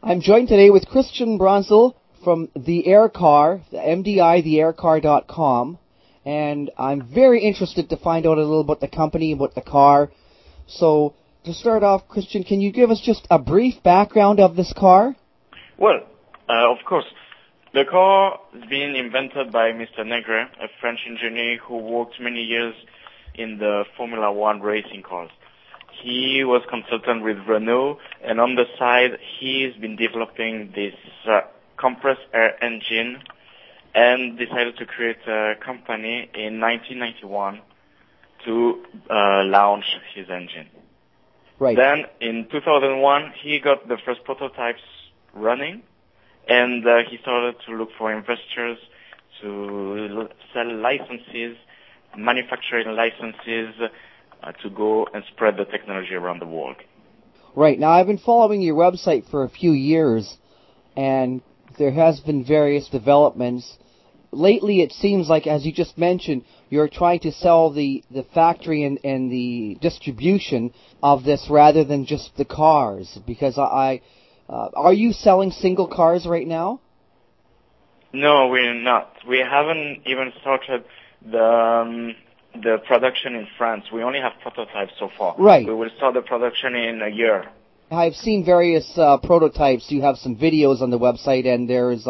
I'm joined today with Christian Bronsel from The Air Car, the MDI, theaircar.com, and I'm very interested to find out a little about the company, about the car. So, to start off, Christian, can you give us just a brief background of this car? Well, of course. The car has been invented by Mr. Negre, a French engineer who worked many years in the Formula One racing cars. He was consultant with Renault, and on the side, he's been developing this compressed air engine and decided to create a company in 1991 to launch his engine. Right. Then, in 2001, he got the first prototypes running, and he started to look for investors to sell licenses, manufacturing licenses, to go and spread the technology around the world. Right. Now, I've been following your website for a few years, and there has been various developments. Lately, it seems like, as you just mentioned, you're trying to sell the factory and the distribution of this rather than just the cars. Because are you selling single cars right now? No, we're not. We haven't even started the production in France. We only have prototypes so far. Right. We will start the production in a year. I've seen various prototypes. You have some videos on the website, and there's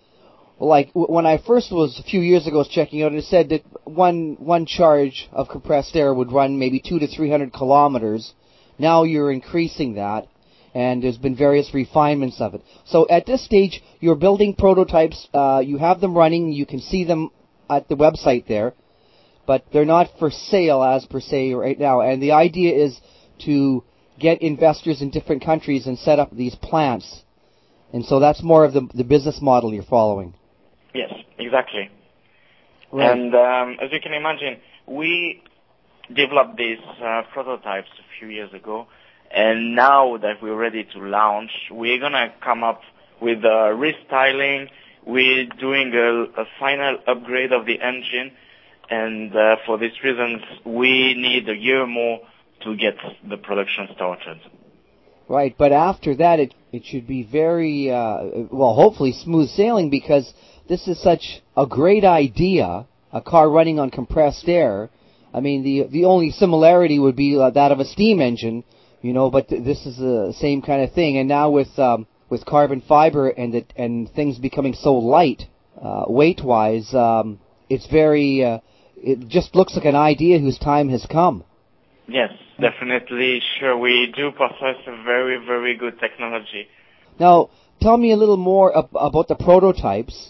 like when I first was a few years ago was checking out, it said that one charge of compressed air would run maybe 200 to 300 kilometers. Now you're increasing that, and there's been various refinements of it. So at this stage, you're building prototypes. You have them running. You can see them at the website there, but they're not for sale as per se right now. And the idea is to get investors in different countries and set up these plants. And so that's more of the business model you're following. Yes, exactly. Right. And as you can imagine, we developed these prototypes a few years ago, and now that we're ready to launch, we're going to come up with restyling. We're doing a final upgrade of the engine, and for these reasons, we need a year more to get the production started. Right, but after that, it should be very, hopefully smooth sailing, because this is such a great idea, a car running on compressed air. I mean, the only similarity would be that of a steam engine, but this is the same kind of thing. And now with carbon fiber and things becoming so light, weight-wise, it's very, it just looks like an idea whose time has come. Yes, definitely. Sure, we do possess a very, very good technology. Now, tell me a little more about the prototypes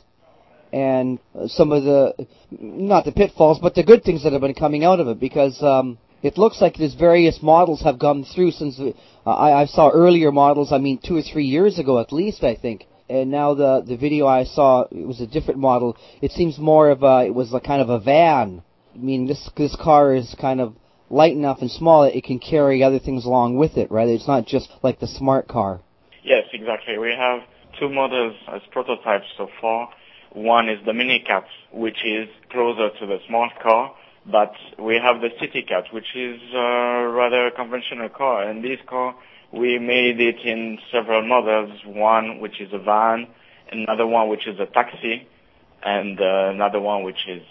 and some of not the pitfalls, but the good things that have been coming out of it, because it looks like there's various models have gone through since I saw earlier models, 2 or 3 years ago at least, I think. And now the video I saw, it was a different model. It seems more of it was a kind of a van. I mean, this car is kind of light enough and small that it can carry other things along with it, right? It's not just like the smart car. Yes, exactly. We have 2 models as prototypes so far. One is the Mini Cat, which is closer to the smart car, but we have the City Cat, which is rather a conventional car. And this car, we made it in several models. One which is a van, another one which is a taxi, and another one which is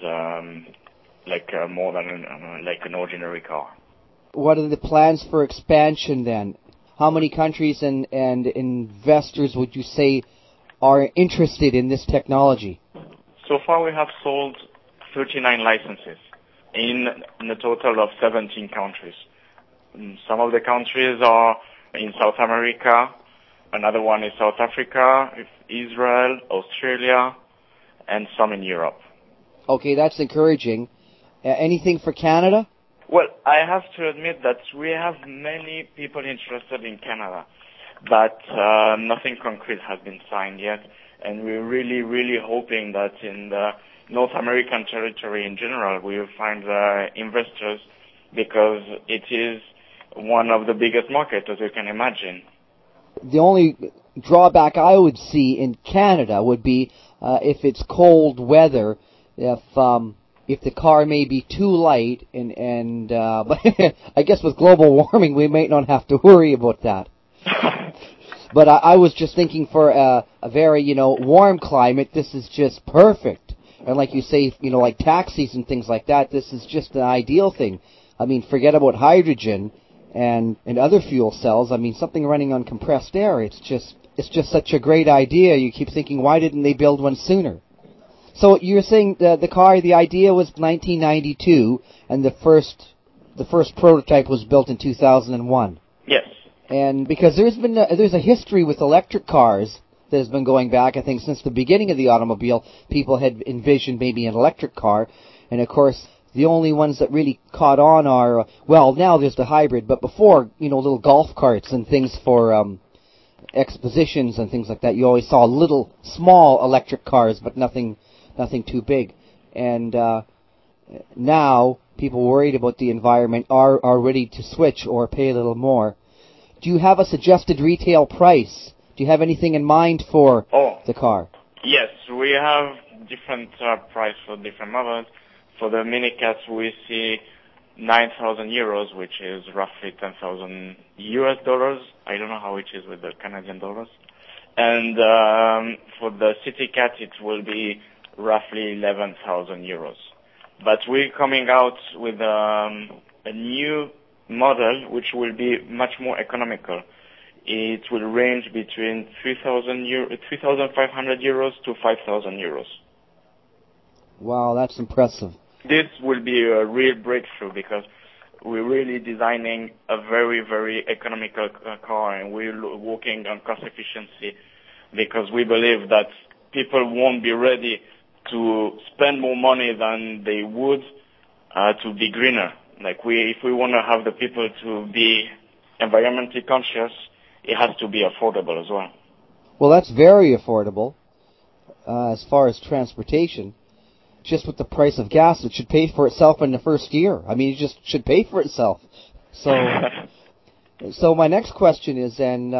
more than like an ordinary car. What are the plans for expansion then? How many countries and investors would you say are interested in this technology? So far we have sold 39 licenses in a total of 17 countries. Some of the countries are in South America, another one is South Africa, Israel, Australia, and some in Europe. Okay, that's encouraging. Anything for Canada? Well, I have to admit that we have many people interested in Canada, but nothing concrete has been signed yet, and we're really, really hoping that in the North American territory in general, we will find investors, because it is one of the biggest markets, as you can imagine. The only drawback I would see in Canada would be if it's cold weather, if the car may be too light, but I guess with global warming we might not have to worry about that. But I was just thinking for a very, warm climate, this is just perfect. And like you say, like taxis and things like that, this is just an ideal thing. I mean, forget about hydrogen and other fuel cells. I mean, something running on compressed air, it's just such a great idea. You keep thinking, why didn't they build one sooner? So you're saying the car, the idea was 1992, and the first prototype was built in 2001. Yes. And because there's a history with electric cars that has been going back, I think, since the beginning of the automobile. People had envisioned maybe an electric car, and of course, the only ones that really caught on are, well, now there's the hybrid, but before, little golf carts and things for expositions and things like that, you always saw little, small electric cars, but nothing too big. And now, people worried about the environment are ready to switch or pay a little more. Do you have a suggested retail price? Do you have anything in mind for the car? Yes, we have different price for different models. For the Mini-Cat, we see 9,000 euros, which is roughly 10,000 US dollars. I don't know how it is with the Canadian dollars. And for the City Cat, it will be roughly 11,000 euros. But we're coming out with a new model which will be much more economical. It will range between 3,500 euros to 5,000 euros. Wow, that's impressive. This will be a real breakthrough because we're really designing a very, very economical car, and we're working on cost efficiency because we believe that people won't be ready to spend more money than they would to be greener. Like if we want to have the people to be environmentally conscious, it has to be affordable as well. Well, that's very affordable as far as transportation. Just with the price of gas, it should pay for itself in the first year. I mean, it just should pay for itself. So my next question is then,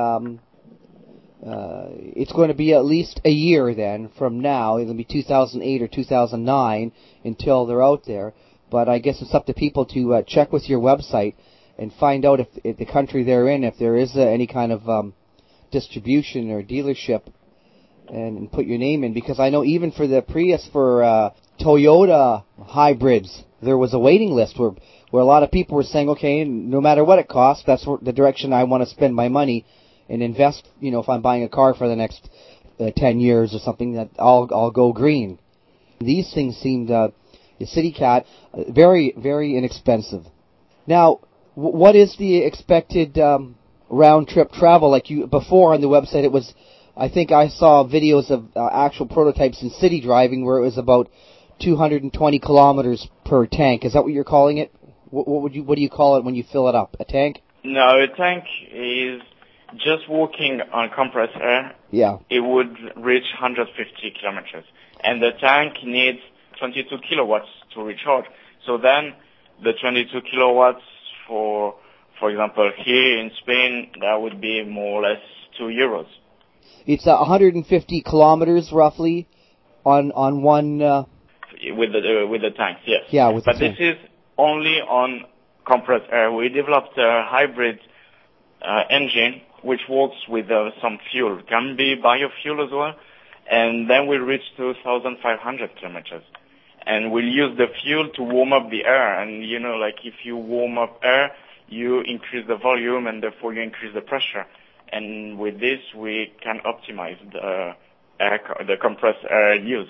it's going to be at least a year then from now. It'll be 2008 or 2009 until they're out there. But I guess it's up to people to check with your website and find out if the country they're in, if there is any kind of distribution or dealership, and put your name in. Because I know even for the Prius, for Toyota hybrids, there was a waiting list where a lot of people were saying, okay, no matter what it costs, that's the direction I want to spend my money and invest. If I'm buying a car for the next 10 years or something, that I'll go green. These things seemed, the City Cat, very, very inexpensive. Now, what is the expected round trip travel? Like before on the website, it was, I think I saw videos of actual prototypes in city driving where it was about 220 kilometers per tank. Is that what you're calling it? What do you call it when you fill it up? A tank? No, a tank is just working on compressed air. Yeah. It would reach 150 kilometers. And the tank needs 22 kilowatts to recharge. So then the 22 kilowatts for example, here in Spain, that would be more or less €2. It's 150 kilometers roughly on one. With the tanks, yes. Yeah, with the but tank. This is only on compressed air. We developed a hybrid engine which works with some fuel. It can be biofuel as well. And then we'll reach 2,500 kilometers. And we'll use the fuel to warm up the air. And, like if you warm up air, you increase the volume and therefore you increase the pressure. And with this, we can optimize the compressed air use.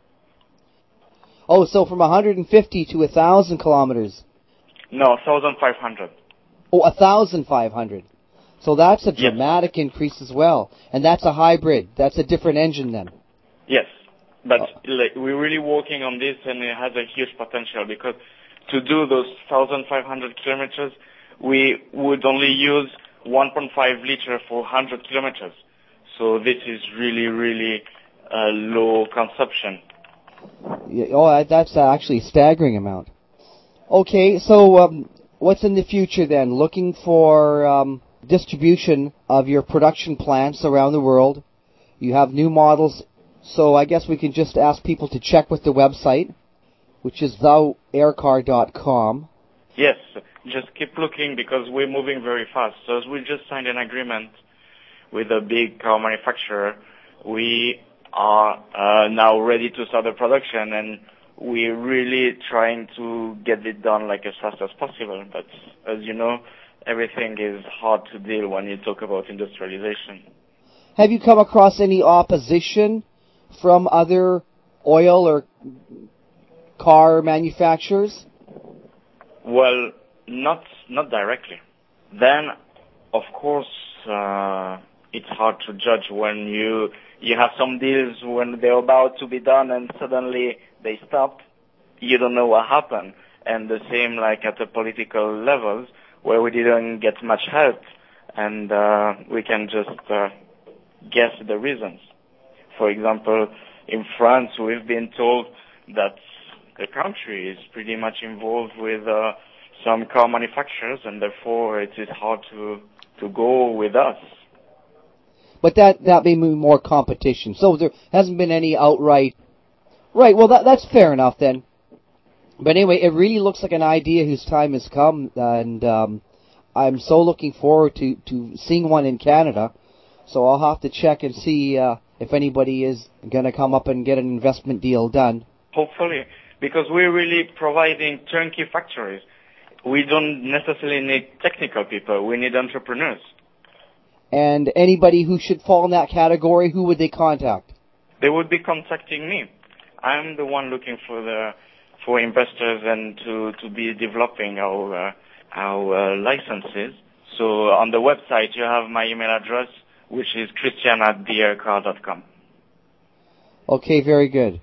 Oh, so from 150 to 1,000 kilometers. No, 1,500. Oh, 1,500. So that's a dramatic increase as well. And that's a hybrid. That's a different engine then. Yes. But we're really working on this, and it has a huge potential because to do those 1,500 kilometers, we would only use 1.5 liter for 100 kilometers. So this is really, really low consumption. Yeah, that's actually a staggering amount. Okay, so what's in the future then? Looking for distribution of your production plants around the world. You have new models. So I guess we can just ask people to check with the website, which is theaircar.com. Yes, just keep looking because we're moving very fast. So as we just signed an agreement with a big car manufacturer. We are now ready to start the production, and we're really trying to get it done like as fast as possible. But as you know, everything is hard to deal when you talk about industrialization. Have you come across any opposition from other oil or car manufacturers? Well, not directly. Then, of course, it's hard to judge when you have some deals when they're about to be done and suddenly they stop. You don't know what happened. And the same like at the political levels where we didn't get much help, and we can just guess the reasons. For example, in France, we've been told that the country is pretty much involved with some car manufacturers, and therefore it is hard to go with us. But that may mean more competition. So there hasn't been any outright... Right, well, that's fair enough then. But anyway, it really looks like an idea whose time has come, and I'm so looking forward to seeing one in Canada. So I'll have to check and see if anybody is going to come up and get an investment deal done. Hopefully, because we're really providing turnkey factories. We don't necessarily need technical people. We need entrepreneurs. And anybody who should fall in that category, who would they contact? They would be contacting me. I'm the one looking for investors and to be developing our licenses. So on the website you have my email address, which is christian@brcar.com. Okay, very good.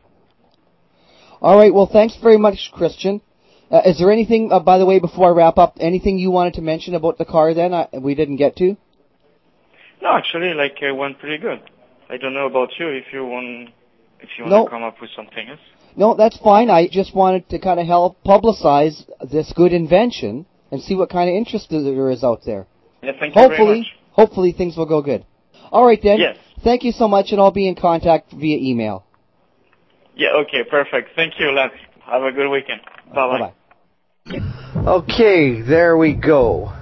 All right, well, thanks very much, Christian. Is there anything, by the way, before I wrap up, anything you wanted to mention about the car then we didn't get to? No, actually, it went pretty good. I don't know about you, if you want to come up with something else. No, that's fine. I just wanted to kind of help publicize this good invention and see what kind of interest there is out there. Yeah, thank you very much. Hopefully things will go good. All right, then. Yes. Thank you so much, and I'll be in contact via email. Yeah, okay, perfect. Thank you, Lance. Have a good weekend. Bye-bye. Bye-bye. Okay, there we go.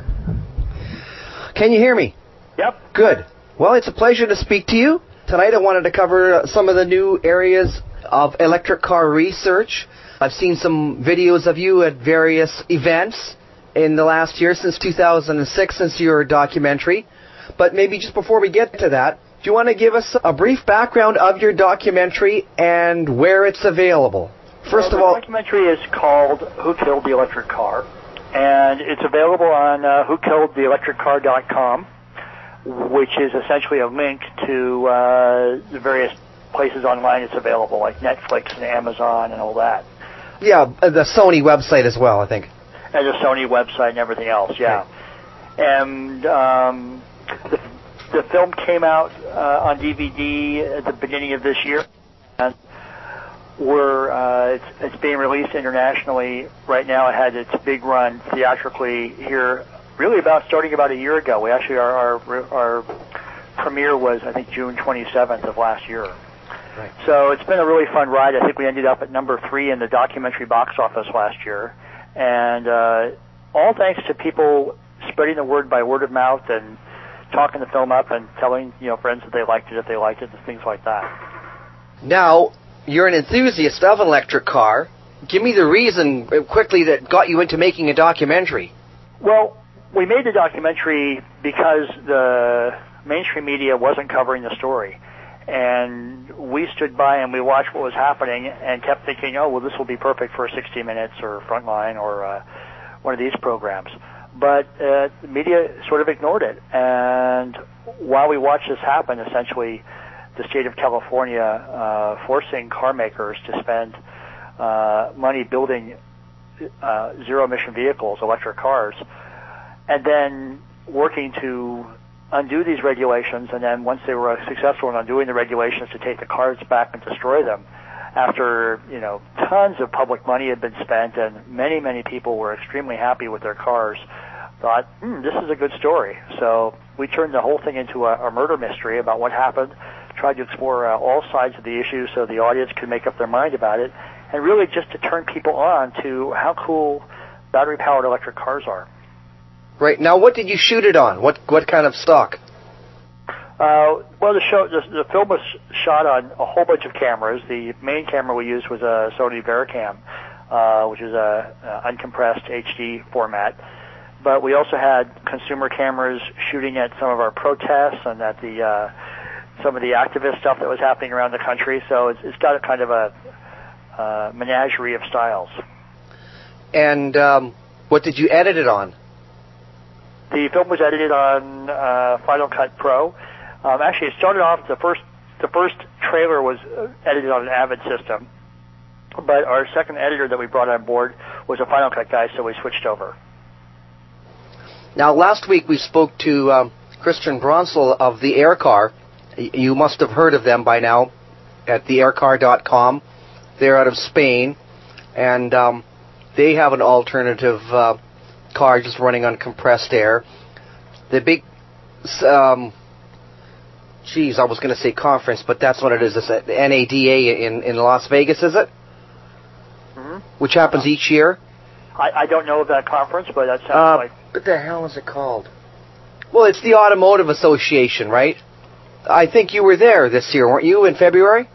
Can you hear me? Yep. Good. Well, it's a pleasure to speak to you. Tonight I wanted to cover some of the new areas of electric car research. I've seen some videos of you at various events in the last year, since 2006, since your documentary. But maybe just before we get to that, do you want to give us a brief background of your documentary and where it's available? First of all, the documentary is called Who Killed the Electric Car, and it's available on whokilledtheelectriccar.com, which is essentially a link to the various places online it's available, like Netflix and Amazon and all that. Yeah, the Sony website as well, I think. And the Sony website and everything else, yeah. Okay. And the film came out on DVD at the beginning of this year, and it's being released internationally right now. It had its big run theatrically here, really starting about a year ago. We actually our premiere was, I think, June 27th of last year. Right. So it's been a really fun ride. I think we ended up at number 3 in the documentary box office last year, and all thanks to people spreading the word by word of mouth and talking the film up and telling friends that they liked it, if they liked it, and things like that. Now, you're an enthusiast of an electric car. Give me the reason quickly that got you into making a documentary. Well, we made the documentary because the mainstream media wasn't covering the story. And we stood by and we watched what was happening and kept thinking, oh, well, this will be perfect for 60 Minutes or Frontline or one of these programs. But the media sort of ignored it. And while we watched this happen, essentially, the state of California forcing car makers to spend money building zero-emission vehicles, electric cars, and then working to undo these regulations, and then once they were successful in undoing the regulations, to take the cars back and destroy them. After, tons of public money had been spent and many, many people were extremely happy with their cars, thought, this is a good story. So we turned the whole thing into a murder mystery about what happened, tried to explore all sides of the issue so the audience could make up their mind about it, and really just to turn people on to how cool battery-powered electric cars are. Right. Now, what did you shoot it on? What kind of stock? Well, the film was shot on a whole bunch of cameras. The main camera we used was a Sony Vericam, which is a uncompressed HD format. But we also had consumer cameras shooting at some of our protests and at the some of the activist stuff that was happening around the country. So it's got a kind of a menagerie of styles. And what did you edit it on? The film was edited on Final Cut Pro. Actually, it started off the first trailer was edited on an Avid system, but our second editor that we brought on board was a Final Cut guy, so we switched over. Now, last week we spoke to Christian Bronsel of the Aircar. You must have heard of them by now at theaircar.com. They're out of Spain, and they have an alternative car just running on compressed air. The big, I was going to say conference, but that's what it is. It's the NADA in Las Vegas, is it? Mm-hmm. Which happens each year. I don't know of that conference, but that sounds like... What the hell is it called? Well, it's the Automotive Association, right? I think you were there this year, weren't you, in February?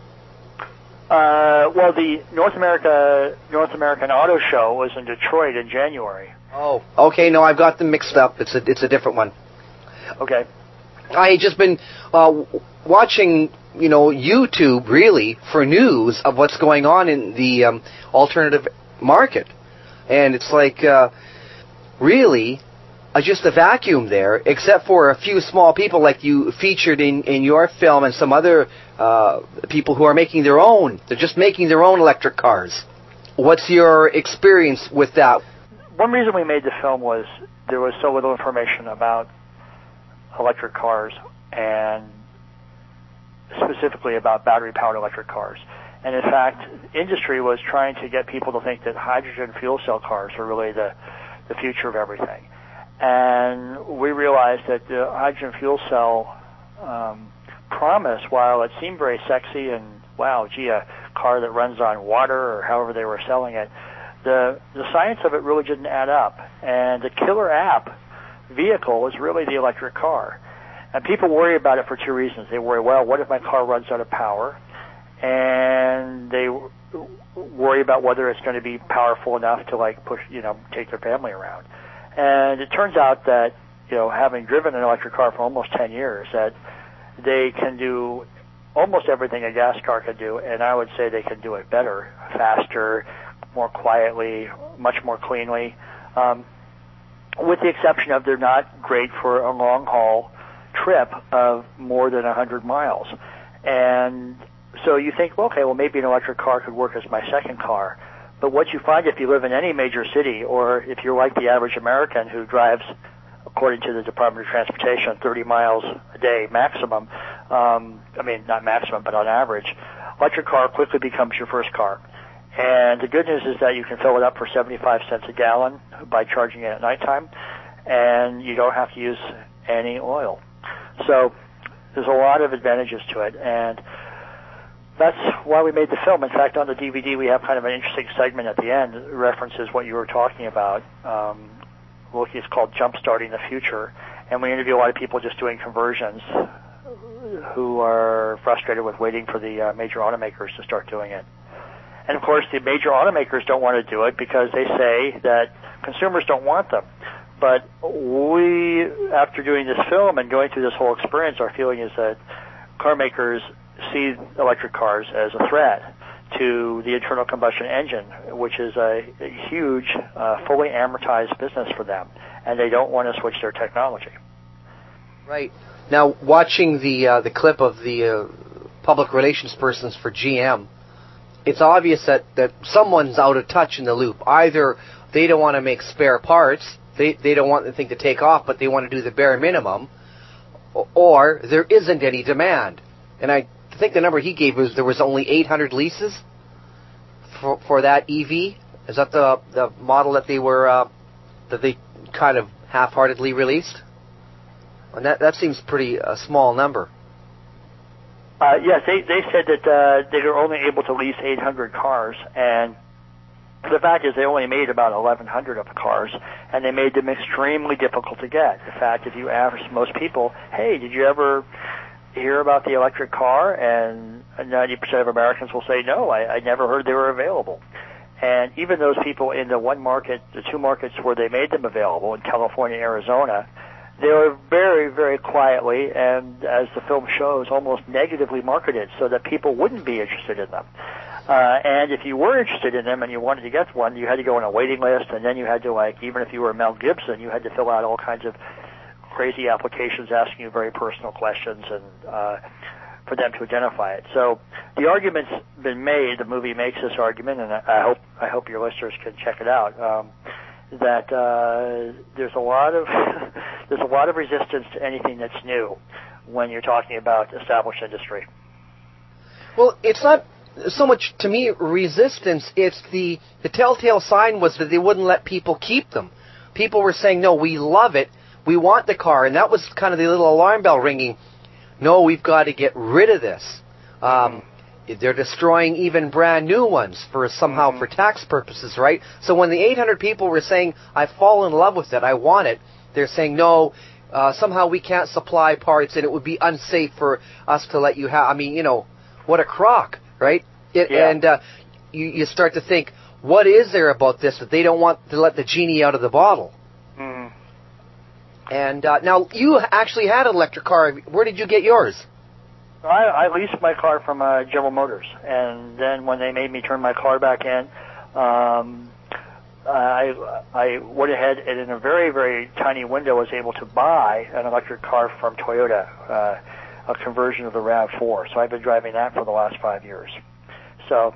Well, the North American Auto Show was in Detroit in January. Oh, okay. No, I've got them mixed up. It's a different one. Okay. I just been watching, YouTube really for news of what's going on in the alternative market, and it's like really just a vacuum there, except for a few small people like you featured in your film and some other people who are making their own. They're just making their own electric cars. What's your experience with that? One reason we made the film was there was so little information about electric cars, and specifically about battery-powered electric cars. And in fact, industry was trying to get people to think that hydrogen fuel cell cars are really the future of everything. And we realized that the hydrogen fuel cell promise, while it seemed very sexy and, wow, gee, a car that runs on water or however they were selling it, the science of it really didn't add up. And the killer app vehicle is really the electric car. And people worry about it for two reasons. They worry, well, what if my car runs out of power? And they worry about whether it's going to be powerful enough to push, take their family around. And it turns out that, having driven an electric car for almost 10 years, that they can do almost everything a gas car can do, and I would say they can do it better, faster, more quietly, much more cleanly, with the exception of they're not great for a long-haul trip of more than 100 miles. And so you think, well, maybe an electric car could work as my second car. But what you find if you live in any major city, or if you're like the average American who drives, according to the Department of Transportation, 30 miles a day maximum, not maximum, but on average, electric car quickly becomes your first car. And the good news is that you can fill it up for 75 cents a gallon by charging it at nighttime, and you don't have to use any oil. So there's a lot of advantages to it, and that's why we made the film. In fact, on the DVD, we have kind of an interesting segment at the end that references what you were talking about. It's called Jumpstarting the Future, and we interview a lot of people just doing conversions who are frustrated with waiting for the major automakers to start doing it. And, of course, the major automakers don't want to do it because they say that consumers don't want them. But we, after doing this film and going through this whole experience, our feeling is that car makers see electric cars as a threat to the internal combustion engine, which is a huge, fully amortized business for them, and they don't want to switch their technology. Right. Now, watching the clip of the public relations persons for GM, it's obvious that someone's out of touch in the loop. Either they don't want to make spare parts, they don't want the thing to take off, but they want to do the bare minimum, or there isn't any demand. And I think the number he gave was there was only 800 leases for that EV. Is that the model that they kind of half-heartedly released? And that seems pretty a small number. Yes, they said that they were only able to lease 800 cars, and The fact is they only made about 1,100 of the cars, and they made them extremely difficult to get. In fact, if you ask most people, hey, did you ever hear about the electric car? And 90% of Americans will say, no, I never heard they were available. And even those people in the two markets where they made them available, in California and Arizona, they were very, very quietly, and as the film shows, almost negatively marketed so that people wouldn't be interested in them. And if you were interested in them and you wanted to get one, you had to go on a waiting list, and then you had to, even if you were Mel Gibson, you had to fill out all kinds of crazy applications asking you very personal questions and for them to identify it. So the argument's been made. The movie makes this argument, and I hope your listeners can check it out. That there's a lot of resistance to anything that's new when you're talking about established industry. Well, it's not so much, to me, resistance. It's the telltale sign was that they wouldn't let people keep them. People were saying, no, we love it, we want the car, and that was kind of the little alarm bell ringing. No, we've got to get rid of this. They're destroying even brand new ones for tax purposes, right? So when the 800 people were saying, I fall in love with it, I want it, they're saying, no, somehow we can't supply parts and it would be unsafe for us to let you have. I mean, what a crock, right? And you start to think, what is there about this that they don't want to let the genie out of the bottle? Mm. And now, you actually had an electric car. Where did you get yours? I leased my car from General Motors, and then when they made me turn my car back in, I went ahead and in a very, very tiny window was able to buy an electric car from Toyota, a conversion of the RAV4. So I've been driving that for the last 5 years. So,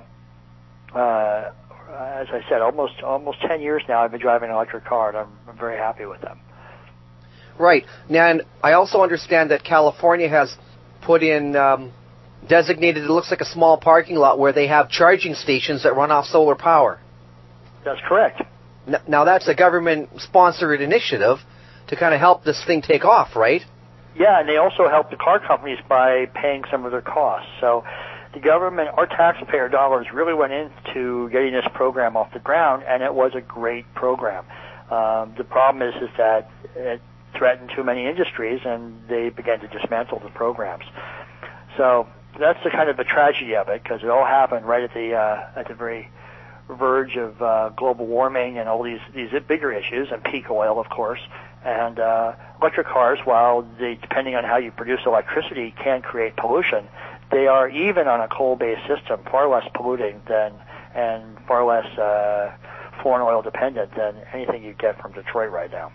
as I said, almost 10 years now I've been driving an electric car, and I'm very happy with them. Right. Now, and I also understand that California has put in designated, it looks like a small parking lot where they have charging stations that run off solar power. That's correct. Now that's a government-sponsored initiative to kind of help this thing take off, right? Yeah, and they also help the car companies by paying some of their costs. So the government, our taxpayer dollars, really went into getting this program off the ground, and it was a great program. The problem is that it threatened too many industries, and they began to dismantle the programs. So that's the kind of the tragedy of it, because it all happened right at the very verge of global warming and all these bigger issues, and peak oil, of course. And electric cars, while they, depending on how you produce electricity, can create pollution, they are, even on a coal-based system, far less polluting and far less foreign oil dependent than anything you get from Detroit right now.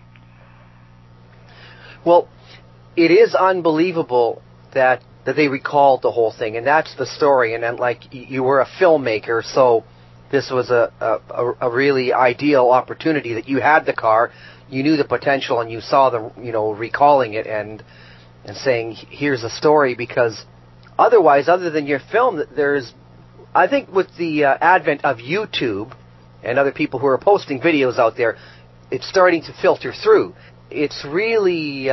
Well, it is unbelievable that they recalled the whole thing, and that's the story. And then, like, you were a filmmaker, so this was a really ideal opportunity that you had the car, you knew the potential, and you saw the, recalling it and saying, here's a story, because otherwise, other than your film, there's, I think with the advent of YouTube and other people who are posting videos out there, it's starting to filter through. It's really,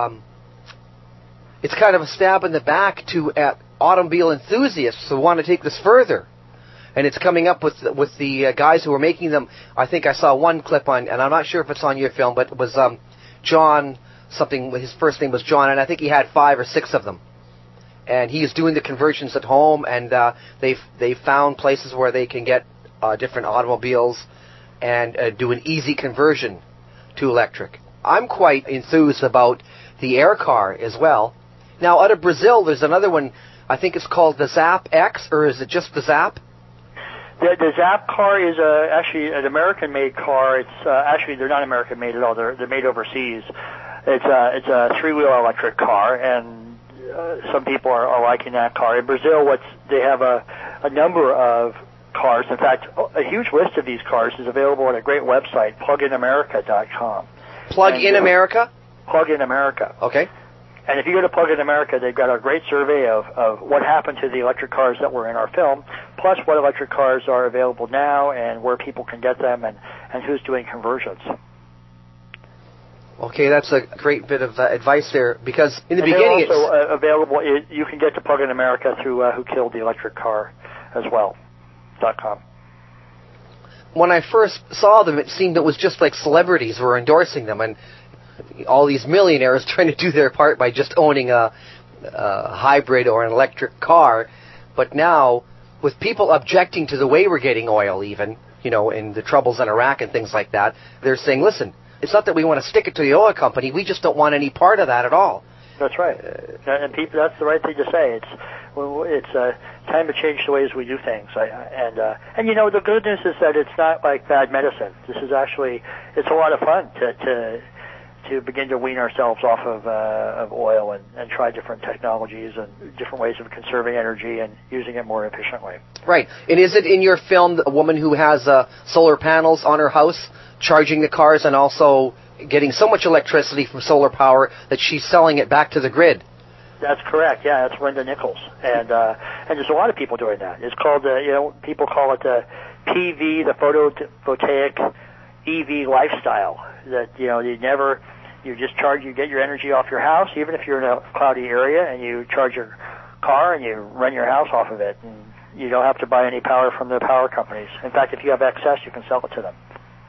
it's kind of a stab in the back to automobile enthusiasts who want to take this further. And it's coming up with the guys who are making them. I think I saw one clip on, and I'm not sure if it's on your film, but it was John something. His first name was John, and I think he had 5 or 6 of them. And he's doing the conversions at home, and they found places where they can get different automobiles and do an easy conversion to electric. I'm quite enthused about the air car as well. Now, out of Brazil, there's another one. I think it's called the Zap X, or is it just the Zap? The Zap car is actually an American-made car. It's actually, they're not American-made at all. They're made overseas. It's a 3-wheel electric car, and some people are liking that car. In Brazil, they have a number of cars. In fact, a huge list of these cars is available on a great website, pluginamerica.com. Plug-in America? Plug-in America. Okay. And if you go to Plug-in America, they've got a great survey of what happened to the electric cars that were in our film, plus what electric cars are available now and where people can get them and who's doing conversions. Okay, that's a great bit of advice there, because in the beginning they're also available. You can get to Plug-in America through Who Killed the Electric Car as well, .com. when I first saw them, it seemed it was just like celebrities were endorsing them, and all these millionaires trying to do their part by just owning a hybrid or an electric car. But now, with people objecting to the way we're getting oil even, and the troubles in Iraq and things like that, they're saying, listen, it's not that we want to stick it to the oil company, we just don't want any part of that at all. That's right. And people, that's the right thing to say. It's time to change the ways we do things. And the good news is that it's not like bad medicine. This is actually, it's a lot of fun to begin to wean ourselves off of oil and try different technologies and different ways of conserving energy and using it more efficiently. Right. And is it in your film a woman who has solar panels on her house charging the cars and also getting so much electricity from solar power that she's selling it back to the grid? That's correct. Yeah, that's Linda Nichols, and there's a lot of people doing that. It's called people call it the PV, the photovoltaic EV lifestyle. That you just charge, you get your energy off your house, even if you're in a cloudy area, and you charge your car and you run your house off of it, and you don't have to buy any power from the power companies. In fact, if you have excess, you can sell it to them.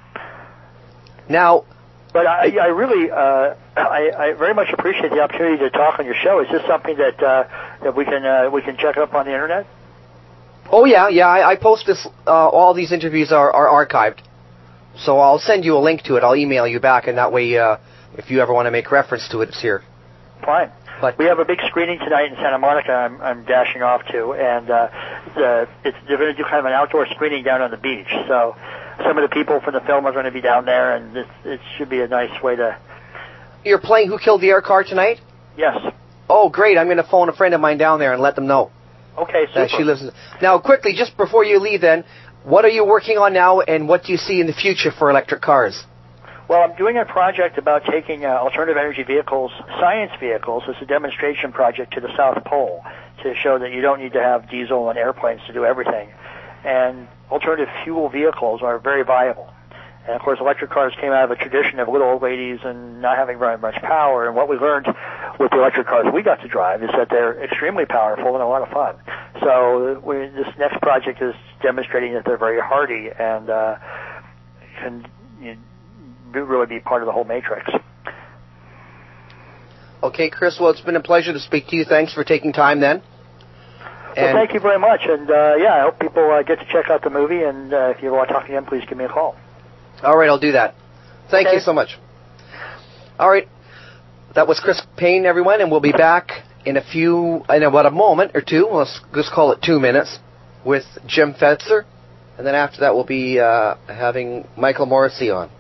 Now, but I really, I very much appreciate the opportunity to talk on your show. Is this something that we can check up on the internet? Oh yeah. I post this. All these interviews are archived, so I'll send you a link to it. I'll email you back, and that way, if you ever want to make reference to it, it's here. Fine. But we have a big screening tonight in Santa Monica. I'm dashing off to, and they're going to do kind of an outdoor screening down on the beach. So some of the people from the film are going to be down there, and it should be a nice way to. You're playing Who Killed the Air Car tonight? Yes. Oh, great! I'm going to phone a friend of mine down there and let them know. Okay, super. She lives. Now, quickly, just before you leave, then, what are you working on now, and what do you see in the future for electric cars? Well, I'm doing a project about taking alternative energy vehicles, science vehicles, as a demonstration project to the South Pole to show that you don't need to have diesel and airplanes to do everything. And alternative fuel vehicles are very viable. And, of course, electric cars came out of a tradition of little old ladies and not having very much power. And what we learned with the electric cars we got to drive is that they're extremely powerful and a lot of fun. So this next project is demonstrating that they're very hardy and can really be part of the whole matrix. Okay, Chris, well, it's been a pleasure to speak to you. Thanks for taking time then. Well, thank you very much. And, I hope people get to check out the movie. And if you want to talk again, please give me a call. All right, I'll do that. Thank you so much. All right. That was Chris Payne, everyone, and we'll be back in about a moment or two. Let's just call it 2 minutes with Jim Fetzer. And then after that, we'll be having Michael Morrissey on.